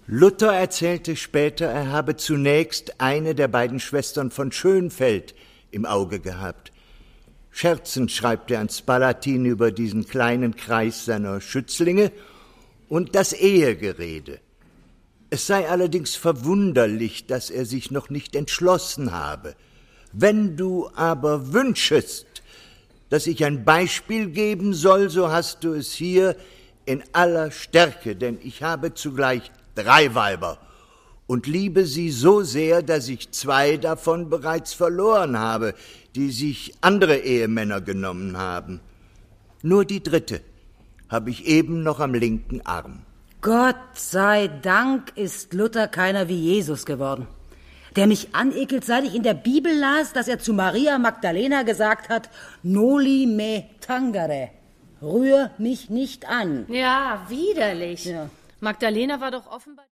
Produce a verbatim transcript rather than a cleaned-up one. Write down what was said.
Luther erzählte später, er habe zunächst eine der beiden Schwestern von Schönfeld im Auge gehabt. Scherzend schreibt er ans Palatin über diesen kleinen Kreis seiner Schützlinge und das Ehegerede. Es sei allerdings verwunderlich, dass er sich noch nicht entschlossen habe. Wenn du aber wünschest, dass ich ein Beispiel geben soll, so hast du es hier in aller Stärke, denn ich habe zugleich drei Weiber und liebe sie so sehr, dass ich zwei davon bereits verloren habe, die sich andere Ehemänner genommen haben. Nur die dritte habe ich eben noch am linken Arm. Gott sei Dank ist Luther keiner wie Jesus geworden, der mich anekelt, seit ich in der Bibel las, dass er zu Maria Magdalena gesagt hat, Noli me tangere, rühr mich nicht an. Ja, widerlich. Ja. Magdalena war doch offenbar...